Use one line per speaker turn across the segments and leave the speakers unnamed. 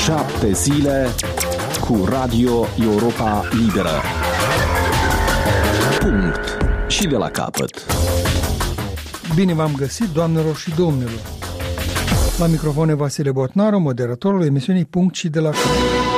7 zile cu Radio Europa Liberă. Punct. Și de la capăt.
Bine v-am găsit, doamnelor și domnilor. La microfon e Vasile Botnaru, moderatorul emisiunii Punct și de la capăt.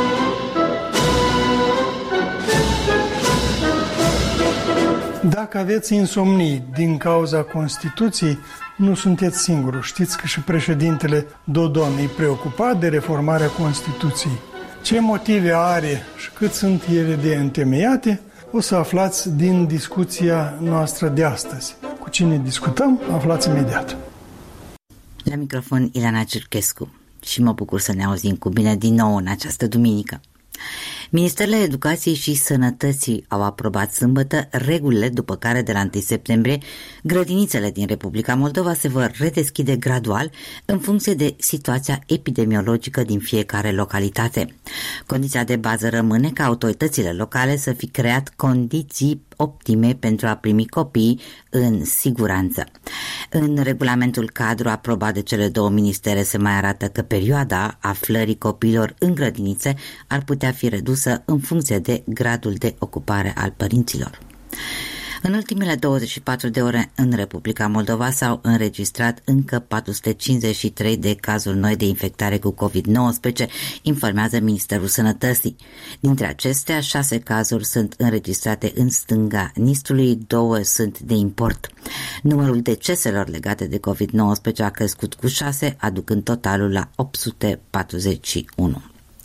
Dacă aveți insomnii din cauza Constituției, nu sunteți singuri. Știți că și președintele Dodon e preocupat de reformarea Constituției. Ce motive are și cât sunt ele de întemeiate, o să aflați din discuția noastră de astăzi. Cu cine discutăm, aflați imediat.
La microfon Ileana Cerchescu și mă bucur să ne auzim cu bine din nou în această duminică. Ministerele Educației și Sănătății au aprobat sâmbătă regulile după care de la 1 septembrie grădinițele din Republica Moldova se vor redeschide gradual în funcție de situația epidemiologică din fiecare localitate. Condiția de bază rămâne ca autoritățile locale să fi creat condiții optime pentru a primi copiii în siguranță. În regulamentul cadru aprobat de cele două ministere se mai arată că perioada aflării copiilor în grădinițe ar putea fi redusă în funcție de gradul de ocupare al părinților. În ultimele 24 de ore în Republica Moldova s-au înregistrat încă 453 de cazuri noi de infectare cu COVID-19, informează Ministerul Sănătății. Dintre acestea, 6 cazuri sunt înregistrate în stânga Nistrului, 2 sunt de import. Numărul deceselor legate de COVID-19 a crescut cu 6, aducând totalul la 841.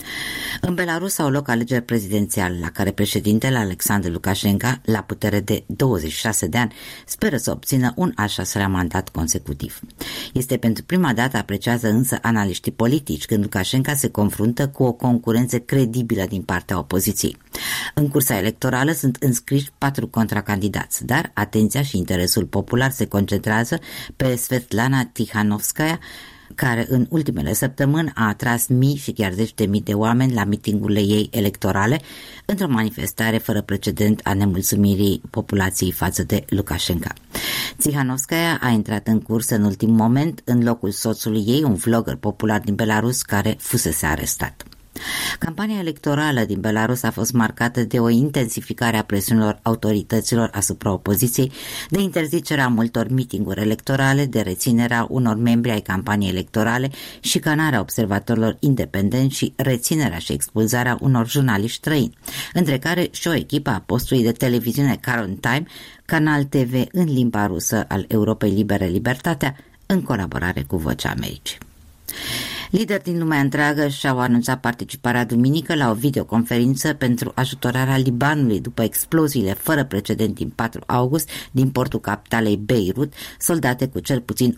În Belarus au loc alegeri prezidențiale la care președintele Alexandru Lukashenko, la putere de 26 de ani, speră să obțină un al 6-lea mandat consecutiv. Este pentru prima dată, apreciază însă analiștii politici, când Lukashenko se confruntă cu o concurență credibilă din partea opoziției. În cursa electorală sunt înscriși 4 contracandidați, dar atenția și interesul popular se concentrează pe Svetlana Tikhanovskaya, care în ultimele săptămâni a atras mii și chiar 10.000 de oameni la mitingurile ei electorale, într-o manifestare fără precedent a nemulțumirii populației față de Lukashenko. Tikhanovskaya a intrat în cursă în ultim moment în locul soțului ei, un vlogger popular din Belarus care fusese arestat. Campania electorală din Belarus a fost marcată de o intensificare a presiunilor autorităților asupra opoziției, de interzicerea multor mitinguri electorale, de reținerea unor membri ai campaniei electorale, șicanarea observatorilor independenți și reținerea și expulzarea unor jurnaliști străini, între care și o echipă a postului de televiziune Current Time, canal TV în limba rusă al Europei Libere Libertatea, în colaborare cu Vocea Americii. Lideri din lumea întreagă și-au anunțat participarea duminică la o videoconferință pentru ajutorarea Libanului după exploziile fără precedent din 4 august din portul capitalei Beirut, soldate cu cel puțin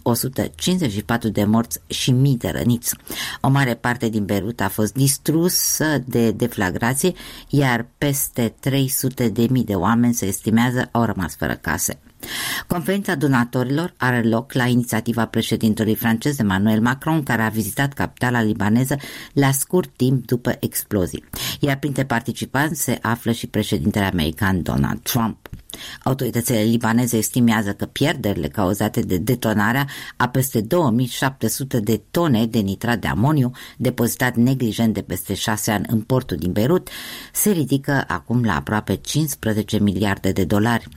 154 de morți și mii de răniți. O mare parte din Beirut a fost distrusă de deflagrație, iar peste 300.000 de oameni, se estimează, au rămas fără case. Conferința donatorilor are loc la inițiativa președintelui francez Emmanuel Macron, care a vizitat capitala libaneză la scurt timp după explozii, iar printre participanți se află și președintele american Donald Trump. Autoritățile libaneze estimează că pierderile cauzate de detonarea a peste 2700 de tone de nitrat de amoniu, depozitat neglijent de peste 6 ani în portul din Beirut, se ridică acum la aproape 15 miliarde de dolari.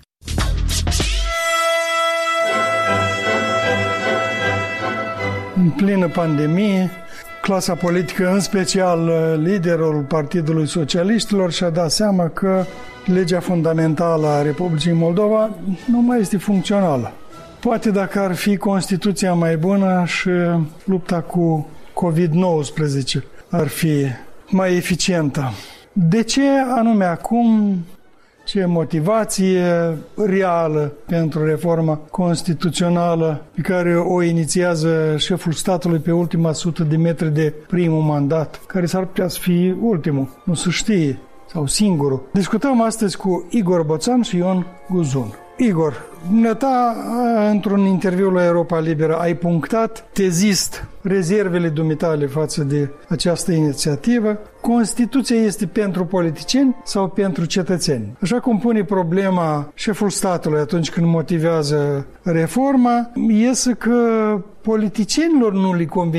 În plină pandemie, clasa politică, în special liderul Partidului Socialiștilor, și-a dat seama că legea fundamentală a Republicii Moldova nu mai este funcțională. Poate dacă ar fi Constituția mai bună și lupta cu COVID-19 ar fi mai eficientă. De ce anume acum? Ce motivație reală pentru reforma constituțională pe care o inițiază șeful statului pe ultima 100 de metri de primul mandat, care s-ar putea să fie ultimul, nu se știe, sau singurul. Discutăm astăzi cu Igor Boțan și Ion Guzun. Igor, dumneata, într-un interviu la Europa Liberă, ai punctat tezist rezervele dumitale față de această inițiativă. Constituția este pentru politicieni sau pentru cetățeni? Așa cum pune problema șeful statului atunci când motivează reforma, iese că politicienilor nu le convine